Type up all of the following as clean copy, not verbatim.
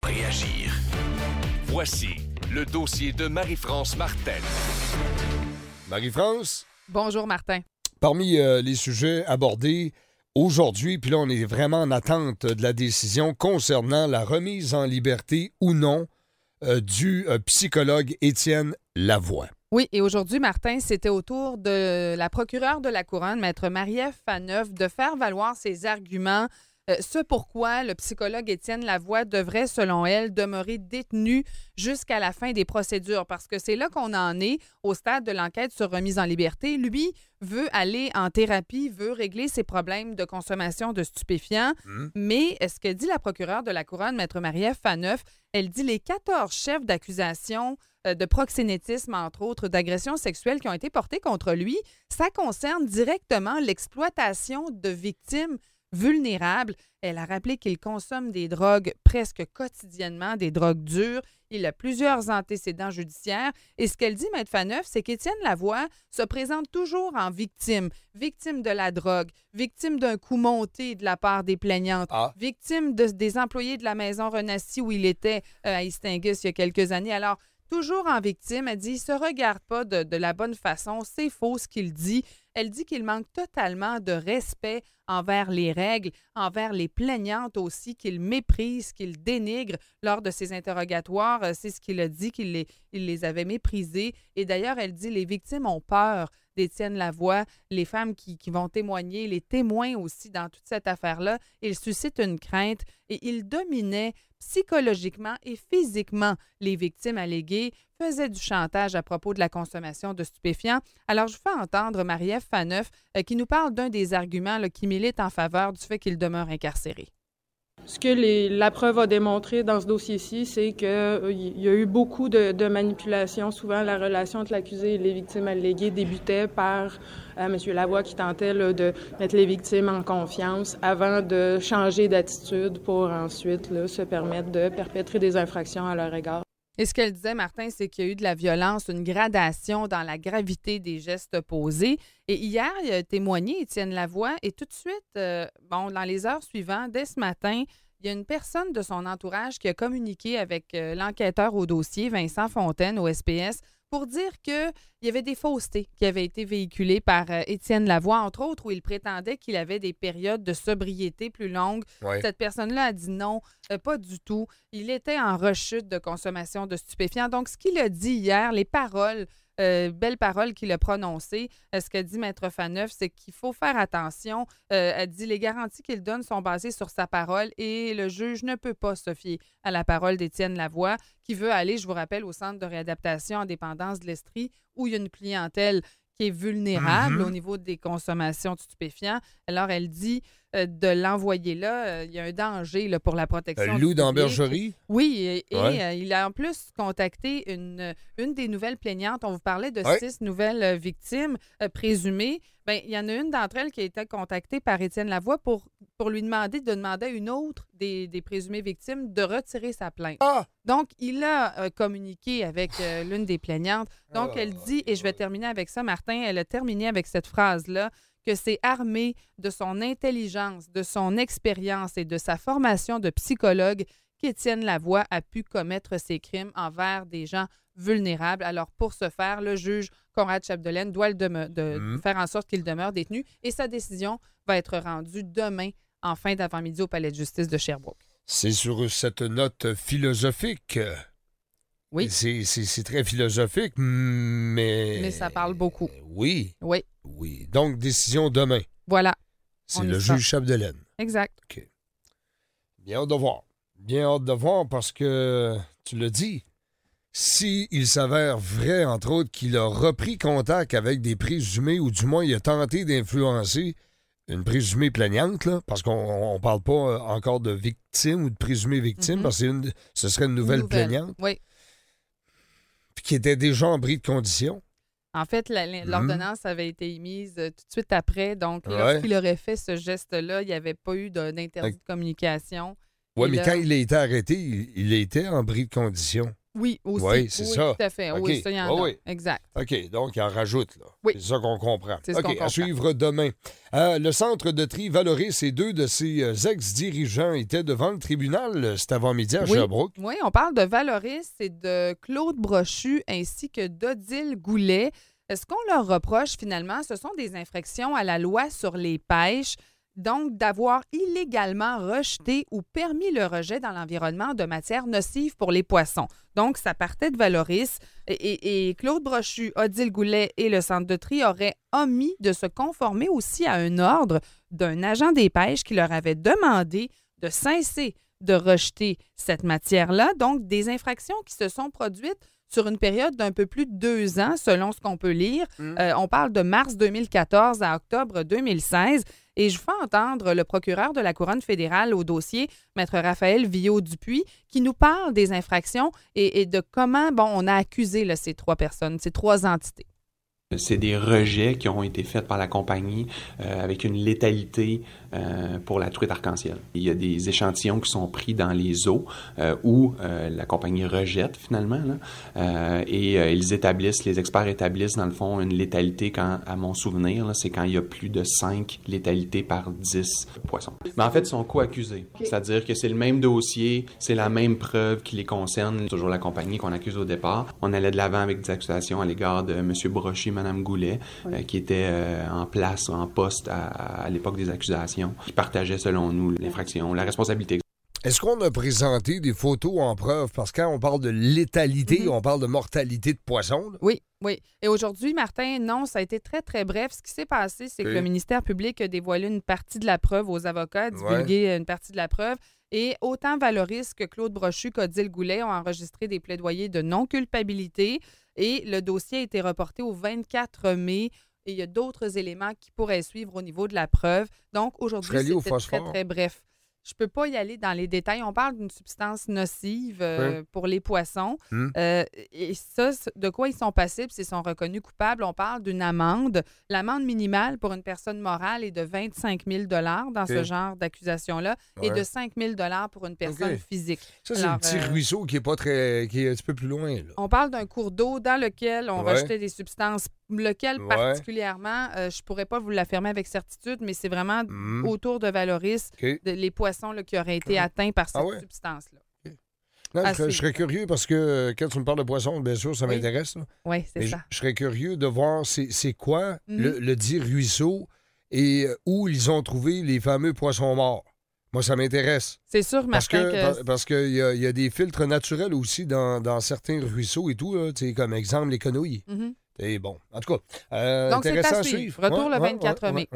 Réagir. Voici le dossier de Marie-France Martel. Marie-France? Bonjour, Martin. Parmi les sujets abordés aujourd'hui, puis là, on est vraiment en attente de la décision concernant la remise en liberté ou non du psychologue Étienne Lavoie. Oui, et aujourd'hui, Martin, c'était au tour de la procureure de la Couronne, Maître Marie-Ève Faneuf, de faire valoir ses arguments. Ce pourquoi le psychologue Étienne Lavoie devrait, selon elle, demeurer détenu jusqu'à la fin des procédures. Parce que c'est là qu'on en est, au stade de l'enquête sur remise en liberté. Lui veut aller en thérapie, veut régler ses problèmes de consommation de stupéfiants. Mais ce que dit la procureure de la Couronne, Maître Marie-Ève Faneuf, elle dit les 14 chefs d'accusation de proxénétisme, entre autres, d'agressions sexuelles qui ont été portés contre lui, ça concerne directement l'exploitation de victimes vulnérables. Elle a rappelé qu'il consomme des drogues presque quotidiennement, des drogues dures. Il a plusieurs antécédents judiciaires. Et ce qu'elle dit, Maître Faneuf, c'est qu'Étienne Lavoie se présente toujours en victime. Victime de la drogue, victime d'un coup monté de la part des plaignantes, victime des employés de la maison Renassi où il était à Istingus il y a quelques années. Alors, toujours en victime, elle dit, il ne se regarde pas de la bonne façon. C'est faux ce qu'il dit. Elle dit qu'il manque totalement de respect envers les règles, envers les plaignantes aussi, qu'il méprise, qu'il dénigre lors de ses interrogatoires. C'est ce qu'il a dit, qu'il les avait méprisées. Et d'ailleurs, elle dit les victimes ont peur d'Étienne Lavoie, les femmes qui vont témoigner, les témoins aussi dans toute cette affaire-là. Il suscite une crainte et il dominait psychologiquement et physiquement les victimes alléguées, faisait du chantage à propos de la consommation de stupéfiants. Alors, je fais entendre Marie-Ève Faneuf qui nous parle d'un des arguments qui milite en faveur du fait qu'il demeure incarcéré. Ce que la preuve a démontré dans ce dossier-ci, c'est qu'il y a eu beaucoup de manipulations. Souvent, la relation entre l'accusé et les victimes alléguées débutait par M. Lavoie qui tentait de mettre les victimes en confiance avant de changer d'attitude pour ensuite se permettre de perpétrer des infractions à leur égard. Et ce qu'elle disait, Martin, c'est qu'il y a eu de la violence, une gradation dans la gravité des gestes posés. Et hier, il a témoigné, Étienne Lavoie, et tout de suite, dans les heures suivantes, dès ce matin, il y a une personne de son entourage qui a communiqué avec l'enquêteur au dossier, Vincent Fontaine, au SPS, pour dire qu'il y avait des faussetés qui avaient été véhiculées par Étienne Lavoie, entre autres, où il prétendait qu'il avait des périodes de sobriété plus longues. Ouais. Cette personne-là a dit non, pas du tout. Il était en rechute de consommation de stupéfiants. Donc, ce qu'il a dit hier, les paroles, belles paroles qu'il a prononcées, ce qu'a dit Maître Faneuf, c'est qu'il faut faire attention. Elle dit les garanties qu'il donne sont basées sur sa parole et le juge ne peut pas se fier à la parole d'Étienne Lavoie qui veut aller, je vous rappelle, au centre de réadaptation en dépendance de l'Estrie où il y a une clientèle qui est vulnérable au niveau des consommations de stupéfiants. Alors, elle dit de l'envoyer là, il y a un danger là, pour la protection. Loup d'Ambergerie? Oui, et il a en plus contacté une des nouvelles plaignantes. On vous parlait de 6 nouvelles victimes présumées. Bien, il y en a une d'entre elles qui a été contactée par Étienne Lavoie pour lui demander à une autre des présumées victimes de retirer sa plainte. Donc, il a communiqué avec l'une des plaignantes. Donc, elle dit, et je vais terminer avec ça, Martin, elle a terminé avec cette phrase-là, que c'est armé de son intelligence, de son expérience et de sa formation de psychologue qu'Étienne Lavoie a pu commettre ces crimes envers des gens vulnérables. Alors, pour ce faire, le juge Conrad Chapdelaine doit faire en sorte qu'il demeure détenu et sa décision va être rendue demain en fin d'avant-midi au Palais de justice de Sherbrooke. C'est sur cette note philosophique. Oui. C'est très philosophique, mais... Mais ça parle beaucoup. Oui. Oui. Oui. Donc, décision demain. Voilà. C'est le juge Chapdelaine. Exact. OK. Bien hâte de voir. Bien hâte de voir parce que, tu l'as dit, s'il s'avère vrai, entre autres, qu'il a repris contact avec des présumés, ou du moins il a tenté d'influencer une présumée plaignante, là, parce qu'on ne parle pas encore de victime ou de présumée victime, parce que ce serait une nouvelle plaignante. Oui. Puis qui était déjà en bris de condition. En fait, l'ordonnance avait été émise tout de suite après. Donc, lorsqu'il aurait fait ce geste-là, il n'y avait pas eu d'interdit de communication. Oui, mais quand il a été arrêté, il était en bris de condition. Oui, aussi. Oui, c'est ça. Tout à fait. OK. Oui, ça, il y en a. Oui. Exact. OK, donc il en rajoute, là. Oui. C'est ça qu'on comprend. C'est ce qu'on OK, comprend. à suivre demain. Le centre de tri Valoris et 2 de ses ex-dirigeants étaient devant le tribunal cet avant-midi à Sherbrooke. Oui, on parle de Valoris et de Claude Brochu ainsi que d'Odile Goulet. Ce qu'on leur reproche, finalement, ce sont des infractions à la loi sur les pêches, donc d'avoir illégalement rejeté ou permis le rejet dans l'environnement de matières nocives pour les poissons. Donc, ça partait de Valoris et Claude Brochu, Odile Goulet et le centre de tri auraient omis de se conformer aussi à un ordre d'un agent des pêches qui leur avait demandé de cesser de rejeter cette matière-là. Donc, des infractions qui se sont produites sur une période d'un peu plus de 2 ans, selon ce qu'on peut lire. On parle de mars 2014 à octobre 2016. Et je fais entendre le procureur de la Couronne fédérale au dossier, Maître Raphaël Viaud-Dupuis, qui nous parle des infractions et de comment on a accusé là, ces 3 personnes, ces 3 entités. C'est des rejets qui ont été faits par la compagnie avec une létalité pour la truite arc-en-ciel. Il y a des échantillons qui sont pris dans les eaux où la compagnie rejette finalement là, et les experts établissent dans le fond une létalité à mon souvenir, là, c'est quand il y a plus de 5 létalités par 10 poissons. Mais en fait, ils sont co-accusés. Okay. C'est-à-dire que c'est le même dossier, c'est la même preuve qui les concerne. Toujours la compagnie qu'on accuse au départ. On allait de l'avant avec des accusations à l'égard de M. Brochu, Mme Goulet, qui était en place, en poste à l'époque des accusations, qui partageait selon nous l'infraction, la responsabilité. Est-ce qu'on a présenté des photos en preuve? Parce que quand on parle de létalité, on parle de mortalité de poissons. Là. Oui. Et aujourd'hui, Martin, non, ça a été très, très bref. Ce qui s'est passé, c'est que le ministère public a dévoilé une partie de la preuve aux avocats, divulgué une partie de la preuve. Et autant Valoris que Claude Brochu qu'Odile Goulet ont enregistré des plaidoyers de non-culpabilité. Et le dossier a été reporté au 24 mai. Et il y a d'autres éléments qui pourraient suivre au niveau de la preuve. Donc, aujourd'hui, c'était très, très bref. Je ne peux pas y aller dans les détails. On parle d'une substance nocive pour les poissons. Et ça, de quoi ils sont passibles s'ils sont reconnus coupables? On parle d'une amende. L'amende minimale pour une personne morale est de 25 000 dans ce genre d'accusation-là et de 5 000 pour une personne physique. Ça, c'est un petit ruisseau qui est pas très, qui est un petit peu plus loin. Là. On parle d'un cours d'eau dans lequel on rejetait des substances. Lequel particulièrement, je ne pourrais pas vous l'affirmer avec certitude, mais c'est vraiment autour de Valoris, les poissons là, qui auraient été atteints par cette substance-là. Non, je serais curieux parce que quand tu me parles de poissons, bien sûr, ça m'intéresse. Oui, c'est ça. Je serais curieux de voir c'est quoi le dit ruisseau et où ils ont trouvé les fameux poissons morts. Moi, ça m'intéresse. C'est sûr, Martin. Parce qu'il y a des filtres naturels aussi dans certains ruisseaux et tout, là, comme exemple les quenouilles. Et bon, en tout cas, donc, intéressant à suivre. Retour le 24 mai.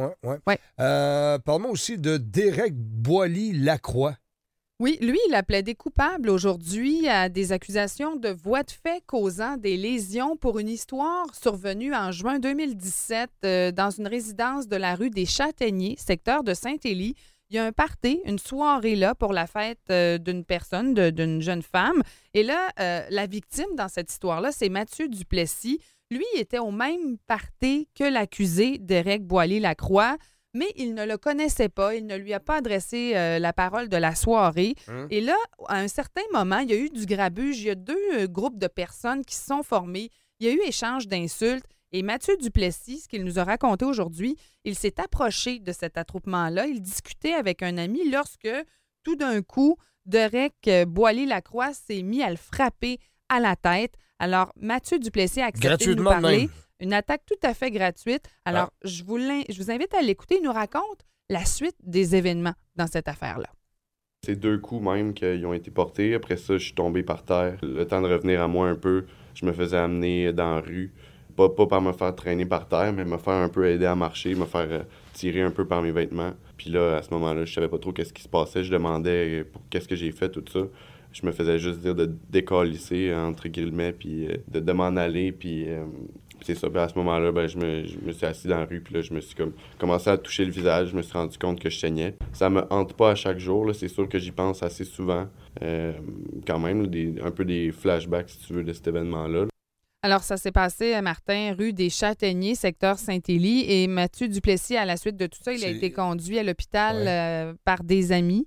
Parle-moi aussi de Derek Boily-Lacroix. Oui, lui, il a plaidé coupable aujourd'hui à des accusations de voies de fait causant des lésions pour une histoire survenue en juin 2017 dans une résidence de la rue des Châtaigniers, secteur de Saint-Élie. Il y a un party, une soirée là pour la fête d'une personne, d'une jeune femme. Et là, la victime dans cette histoire-là, c'est Mathieu Duplessis. Lui, il était au même party que l'accusé, Derek Boily-Lacroix, mais il ne le connaissait pas. Il ne lui a pas adressé la parole de la soirée. Et là, à un certain moment, il y a eu du grabuge. Il y a 2 groupes de personnes qui se sont formés. Il y a eu échange d'insultes. Et Mathieu Duplessis, ce qu'il nous a raconté aujourd'hui, il s'est approché de cet attroupement-là. Il discutait avec un ami lorsque, tout d'un coup, Derek Boily-Lacroix s'est mis à le frapper à la tête. Alors, Mathieu Duplessis a accepté de nous parler. Une attaque tout à fait gratuite. Alors, je vous invite à l'écouter. Il nous raconte la suite des événements dans cette affaire-là. C'est 2 coups même qui ont été portés. Après ça, je suis tombé par terre. Le temps de revenir à moi un peu, je me faisais amener dans la rue. Pas par me faire traîner par terre, mais me faire un peu aider à marcher, me faire tirer un peu par mes vêtements. Puis là, à ce moment-là, je savais pas trop qu'est-ce qui se passait. Je demandais qu'est-ce que j'ai fait, tout ça. Je me faisais juste dire de décalisser, entre guillemets, puis de m'en aller, puis c'est ça. Puis à ce moment-là, ben, je me suis assis dans la rue, puis là, je me suis commencé à toucher le visage. Je me suis rendu compte que je saignais. Ça me hante pas à chaque jour, là. C'est sûr que j'y pense assez souvent. Quand même, un peu des flashbacks, si tu veux, de cet événement-là. Alors, ça s'est passé à Martin, rue des Châtaigniers, secteur Saint-Élie. Et Mathieu Duplessis, à la suite de tout ça, il a été conduit à l'hôpital par des amis.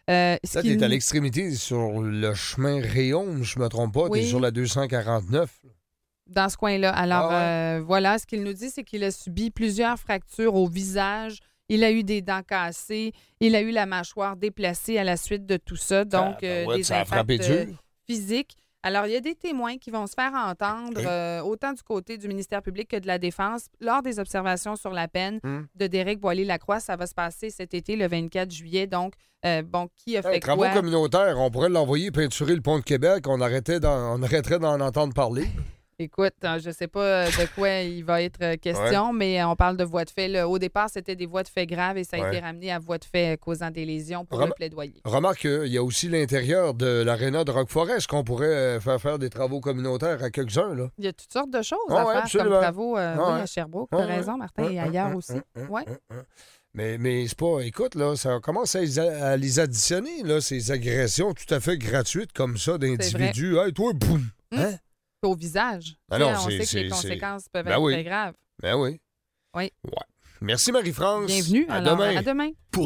Ce Ça, qui t'es à l'extrémité sur le chemin Réaume, je me trompe pas. Oui. T'es sur la 249. Dans ce coin-là. Alors, Ah voilà, ce qu'il nous dit, c'est qu'il a subi plusieurs fractures au visage. Il a eu des dents cassées. Il a eu la mâchoire déplacée à la suite de tout ça. Donc, des ça a frappé impacts dur. physiques. Alors, il y a des témoins qui vont se faire entendre, autant du côté du ministère public que de la Défense, lors des observations sur la peine de Déric Boilly-Lacroix. Ça va se passer cet été, le 24 juillet. Donc, qui a fait Travaux quoi? communautaires, on pourrait l'envoyer peinturer le pont de Québec. On arrêterait d'en entendre parler. Écoute, je ne sais pas de quoi il va être question, mais on parle de voies de fait. Au départ, c'était des voies de fait graves et ça a été ramené à voies de fait causant des lésions pour le plaidoyer. Remarque qu'il y a aussi l'intérieur de l'aréna de Rock-Forest qu'on pourrait faire des travaux communautaires à quelques-uns. Là. Il y a toutes sortes de choses Ah à ouais, faire absolument. comme travaux à Sherbrooke. Tu as raison, Martin, et ailleurs aussi. Ouais. Mais c'est pas... Écoute, là, ça commence à les additionner, là, ces agressions tout à fait gratuites comme ça d'individus. Hey, toi, boum! Hein? Au visage. Ah non, on sait que les conséquences peuvent Ben être oui. très graves. Ben oui. Oui. Ouais. Merci, Marie-France. Bienvenue. À Alors, demain. à demain.